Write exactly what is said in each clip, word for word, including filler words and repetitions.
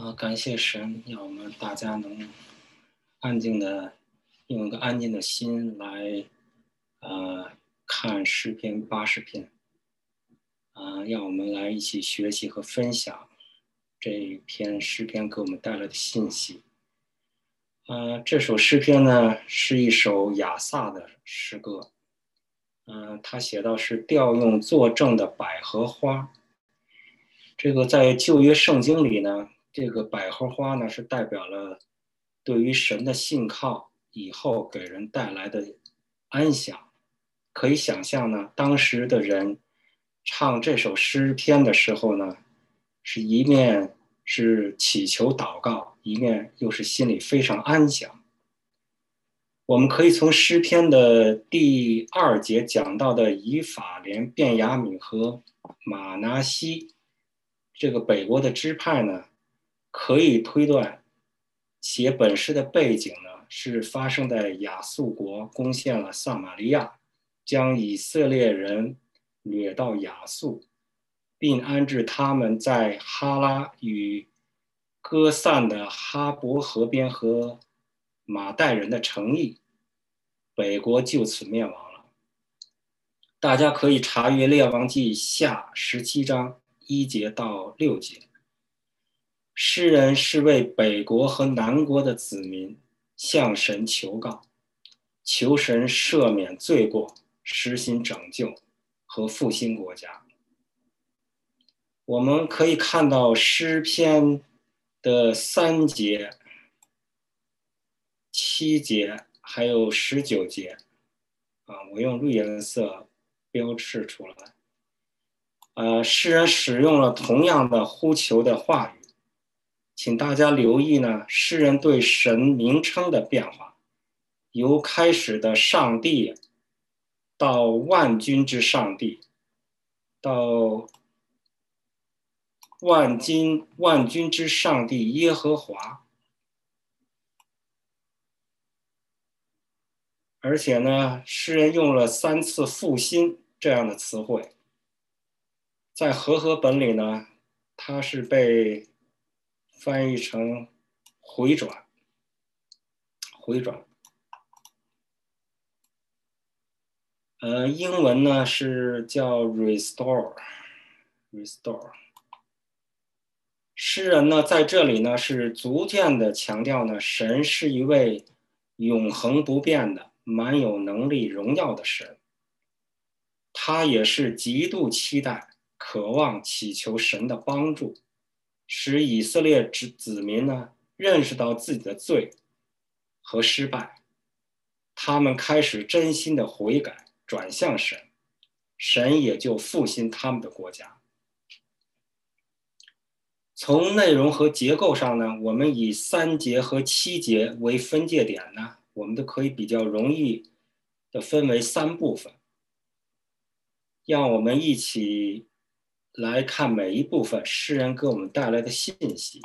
啊，感谢神，让我们大家能安静的用一个安静的心来，呃，看诗篇八十篇，啊、让我们来一起学习和分享这一篇诗篇给我们带来的信息。啊、这首诗篇呢是一首亚萨的诗歌，嗯、呃，他写到是调用作证的百合花。这个在旧约圣经里呢，这个百合花呢是代表了对于神的信靠以后给人带来的安详。可以想象呢，当时的人唱这首诗篇的时候呢，是一面是祈求祷告，一面又是心里非常安详。我们可以从诗篇的第二节讲到的以法莲、便雅悯和马拿西这个北国的支派呢，可以推断写本诗的背景呢是发生在亚述国攻陷了撒玛利亚，将以色列人掠到亚述，并安置他们在哈拉与哥散的哈伯河边和马代人的城邑，北国就此灭亡了。大家可以查阅《列王记下》十七章一节到六节。诗人是为北国和南国的子民向神求告，求神赦免罪过，实行拯救和复兴国家。我们可以看到诗篇的三节、七节还有十九节啊，我用绿颜色标示出来。呃，诗人使用了同样的呼求的话语，请大家留意呢，诗人对神名称的变化，由开始的上帝到万军之上帝，到万军万军之上帝耶和华。而且呢，诗人用了三次复兴这样的词汇，在和合本里呢，它是被翻译成回转，回转。呃，英文呢是叫 restore，restore。restore。诗人呢在这里呢是逐渐的强调呢，神是一位永恒不变的、满有能力、荣耀的神。他也是极度期待、渴望、祈求神的帮助，使以色列子民呢认识到自己的罪和失败，他们开始真心的悔改，转向神，神也就复兴他们的国家。从内容和结构上呢，我们以三节和七节为分界点呢，我们都可以比较容易的分为三部分。让我们一起来看每一部分诗人给我们带来的信息。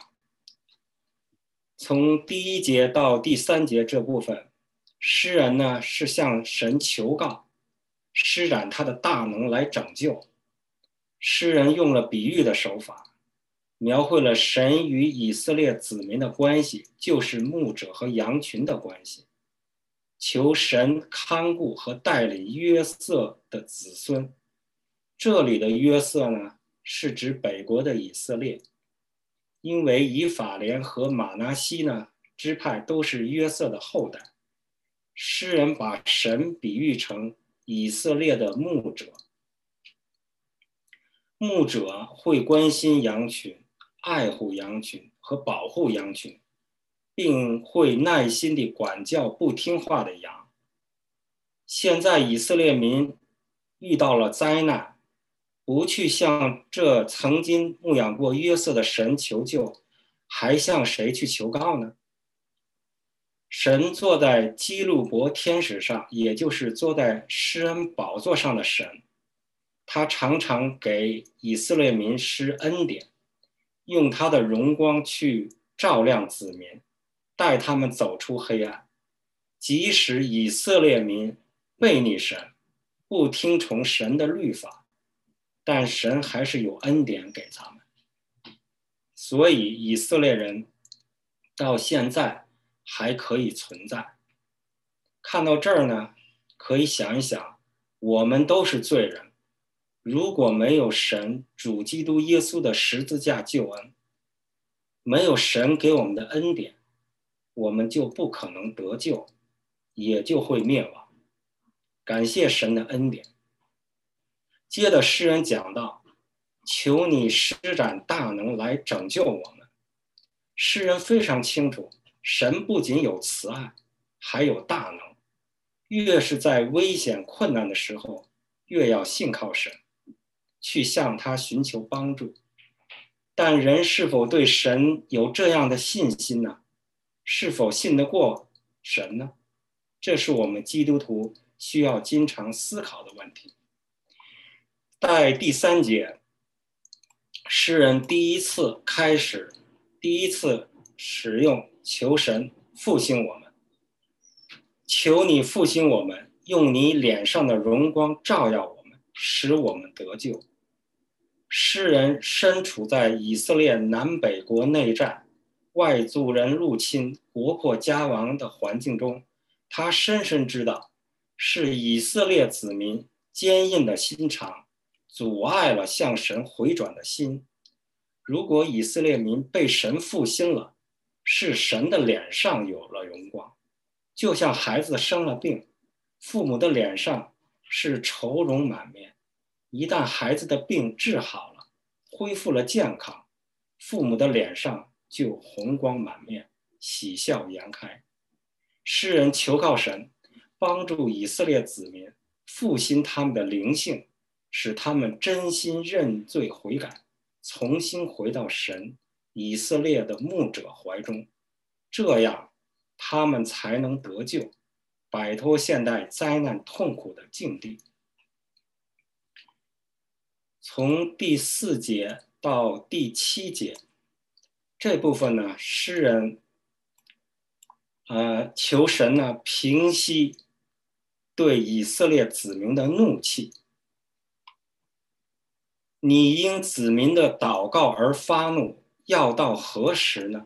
从第一节到第三节这部分，诗人呢是向神求告，施展他的大能来拯救。诗人用了比喻的手法，描绘了神与以色列子民的关系，就是牧者和羊群的关系，求神看顾和带领约瑟的子孙。这里的约瑟呢，是指北国的以色列，因为以法莲和马拿西呢支派都是约瑟的后代。诗人把神比喻成以色列的牧者，牧者会关心羊群、爱护羊群和保护羊群，并会耐心地管教不听话的羊。现在以色列民遇到了灾难，不去向这曾经牧养过约瑟的神求救，还向谁去求告呢？神坐在基路伯天使上，也就是坐在施恩宝座上的神，他常常给以色列民施恩典，用他的荣光去照亮子民，带他们走出黑暗。即使以色列民背逆神，不听从神的律法，但神还是有恩典给他们。 所以以色列人到现在还可以存在。看到这儿呢，可以想一想，我们都是罪人，如果没有神主基督耶稣的十字架救恩，没有神给我们的恩典，我们就不可能得救，也就会灭亡。感谢神的恩典。接着诗人讲到，求你施展大能来拯救我们。诗人非常清楚，神不仅有慈爱，还有大能。越是在危险困难的时候，越要信靠神，去向他寻求帮助。但人是否对神有这样的信心呢？是否信得过神呢？这是我们基督徒需要经常思考的问题。在第三节，诗人第一次开始，第一次使用求神复兴我们，求你复兴我们，用你脸上的荣光照耀我们，使我们得救。诗人身处在以色列南北国内战、外族人入侵、国破家亡的环境中，他深深知道，是以色列子民坚硬的心肠阻碍了向神回转的心。如果以色列民被神复兴了，是神的脸上有了荣光，就像孩子生了病，父母的脸上是愁容满面。一旦孩子的病治好了，恢复了健康，父母的脸上就红光满面，喜笑颜开。诗人求告神，帮助以色列子民复兴他们的灵性，使他们真心认罪悔改，重新回到神以色列的牧者怀中，这样他们才能得救，摆脱现代灾难痛苦的境地。从第四节到第七节这部分呢，诗人呃求神呢平息对以色列子民的怒气。你因子民的祷告而发怒，要到何时呢？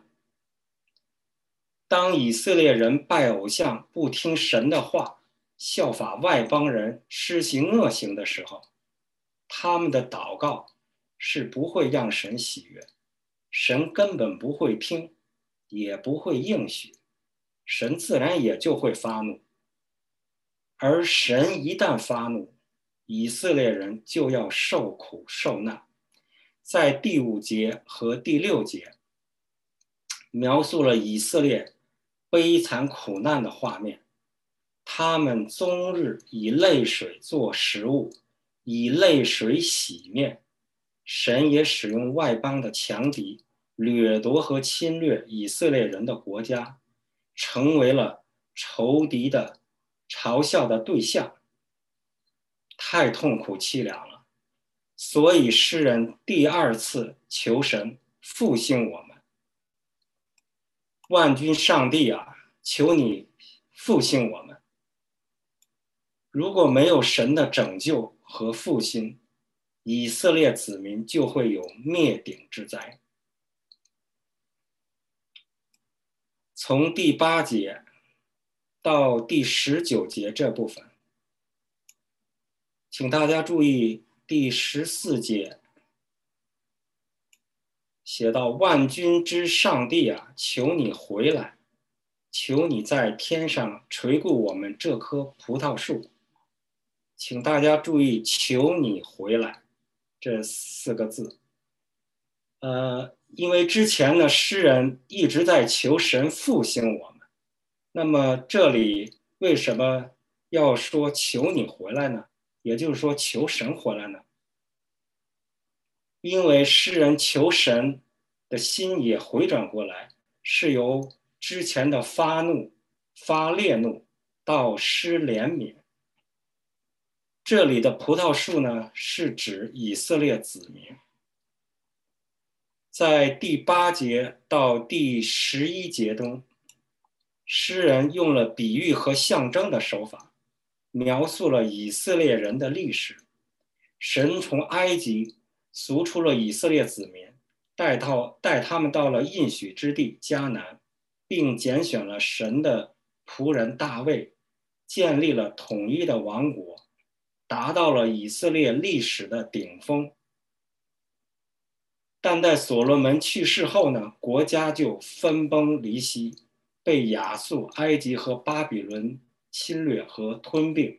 当以色列人拜偶像，不听神的话，效法外邦人施行恶行的时候，他们的祷告是不会让神喜悦，神根本不会听，也不会应许，神自然也就会发怒。而神一旦发怒，以色列人就要受苦受难。在第五节和第六节描述了以色列悲惨苦难的画面，他们终日以泪水做食物，以泪水洗面。神也使用外邦的强敌掠夺和侵略以色列人的国家，成为了仇敌的嘲笑的对象，太痛苦凄凉了。所以诗人第二次求神复兴我们。万军上帝啊，求你复兴我们。如果没有神的拯救和复兴，以色列子民就会有灭顶之灾。从第八节到第十九节这部分，请大家注意第十四节写到，万军之上帝啊，求你回来，求你在天上垂顾我们这棵葡萄树。请大家注意求你回来这四个字。呃，因为之前呢，诗人一直在求神复兴我们，那么这里为什么要说求你回来呢？也就是说求神回来呢？因为诗人求神的心也回转过来，是由之前的发怒、发烈怒到施怜悯。这里的葡萄树呢，是指以色列子民。在第八节到第十一节中，诗人用了比喻和象征的手法，描述了以色列人的历史。神从埃及赎出了以色列子民， 带到带他们到了应许之地迦南，并拣选了神的仆人大卫，建立了统一的王国，达到了以色列历史的顶峰。但在所罗门去世后呢，国家就分崩离析，被亚述、埃及和巴比伦侵略和吞并。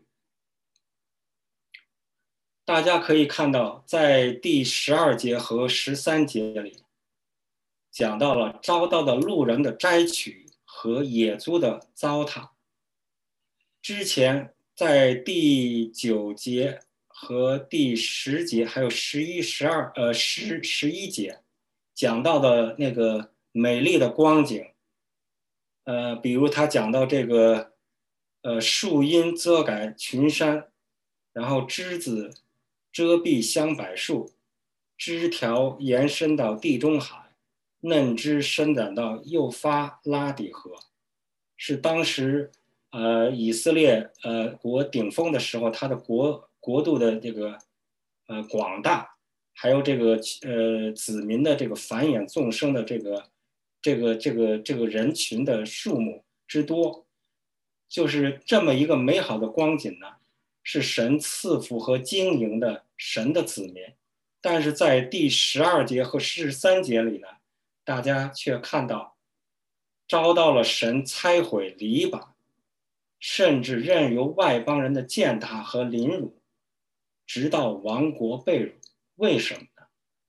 大家可以看到，在第十二节和十三节里，讲到了遭到的路人的摘取和野猪的糟蹋。之前在第九节和第十节，还有十一、十二、呃十十一节讲到的那个美丽的光景，呃，比如他讲到这个，呃，树荫遮盖群山，然后枝子遮蔽香柏树，枝条延伸到地中海，嫩枝伸展到幼发拉底河，是当时呃以色列呃国顶峰的时候，它的国国度的这个呃广大，还有这个呃子民的这个繁衍纵生的这个这个这个这个人群的数目之多，就是这么一个美好的光景呢，是神赐福和经营的神的子民。但是在第十二节和十三节里呢，大家却看到遭到了神拆毁篱笆，甚至任由外邦人的践踏和凌辱，直到亡国被辱。为什么呢？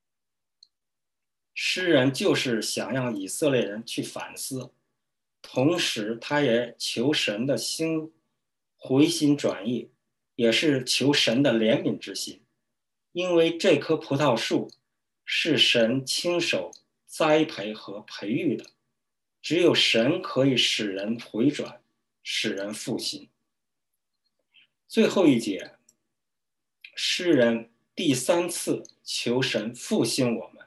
诗人就是想让以色列人去反思，同时他也求神的心回心转意，也是求神的怜悯之心。因为这棵葡萄树是神亲手栽培和培育的，只有神可以使人回转，使人复兴。最后一节，诗人第三次求神复兴我们。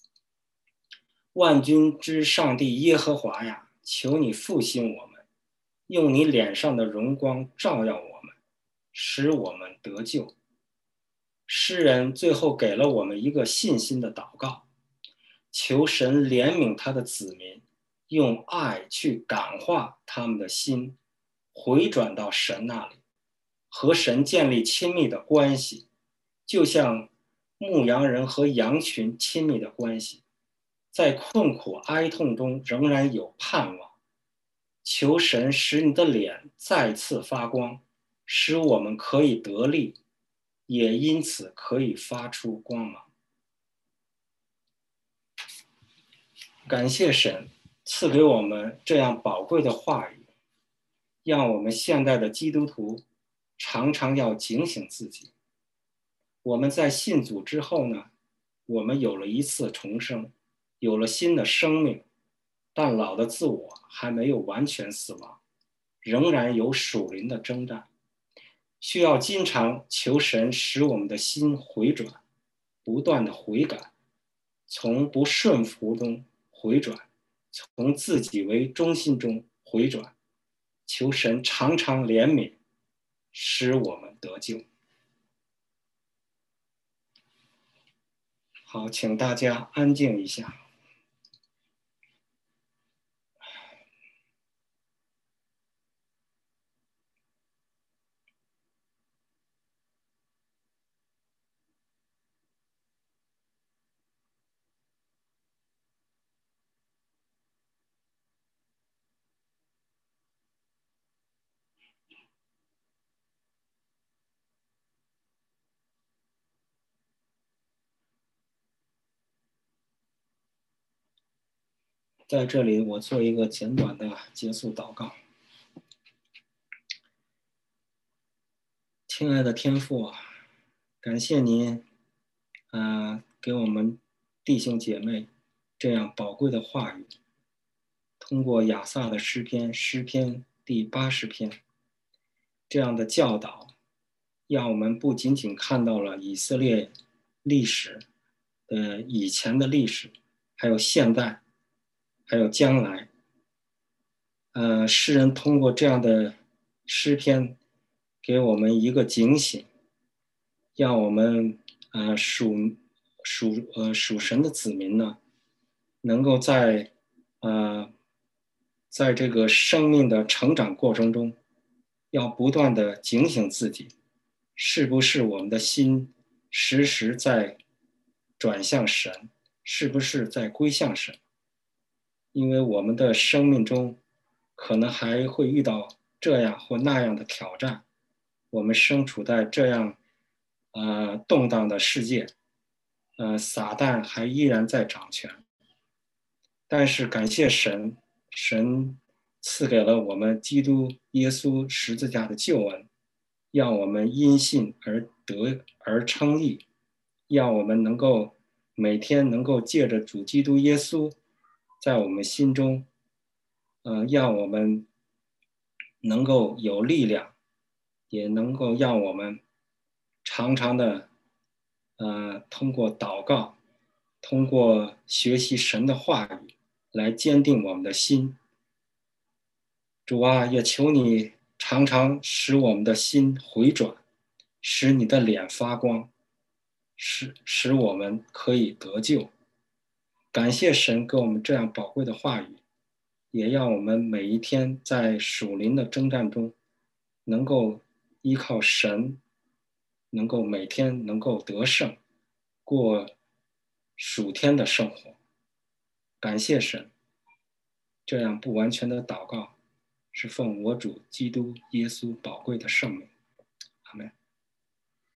万军之上帝耶和华呀，求你复兴我们，用你脸上的荣光照耀我们，使我们得救。诗人最后给了我们一个信心的祷告，求神怜悯他的子民，用爱去感化他们的心，回转到神那里，和神建立亲密的关系，就像牧羊人和羊群亲密的关系，在困苦哀痛中仍然有盼望。求神使你的脸再次发光，使我们可以得力，也因此可以发出光芒。感谢神赐给我们这样宝贵的话语，让我们现代的基督徒常常要警醒自己。我们在信主之后呢，我们有了一次重生，有了新的生命，但老的自我还没有完全死亡，仍然有属灵的征战，需要经常求神使我们的心回转，不断的悔改，从不顺服中回转，从自己为中心中回转，求神常常怜悯，使我们得救。好，请大家安静一下。在这里，我做一个简短的结束祷告。亲爱的天父，感谢您，呃，给我们弟兄姐妹这样宝贵的话语，通过亚萨的诗篇，诗篇第八十篇这样的教导，让我们不仅仅看到了以色列历史的以前的历史，还有现在，还有将来。呃，诗人通过这样的诗篇，给我们一个警醒，让我们呃属属呃属神的子民呢， 能够在呃，在这个生命的成长过程中，要不断的警醒自己，是不是我们的心时时在转向神，是不是在归向神？因为我们的生命中可能还会遇到这样或那样的挑战，我们身处在这样呃动荡的世界，呃，撒旦还依然在掌权。但是感谢神，神赐给了我们基督耶稣十字架的救恩，让我们因信而得而称义，让我们能够每天能够借着主基督耶稣，在我们心中，呃，让我们能够有力量，也能够让我们常常的，呃，通过祷告，通过学习神的话语，来坚定我们的心。主啊，也求你常常使我们的心回转，使你的脸发光，使使我们可以得救。感谢神给我们这样宝贵的话语，也让我们每一天在属灵的征战中，能够依靠神，能够每天能够得胜，过属天的生活。感谢神，这样不完全的祷告，是奉我主基督耶稣宝贵的圣名。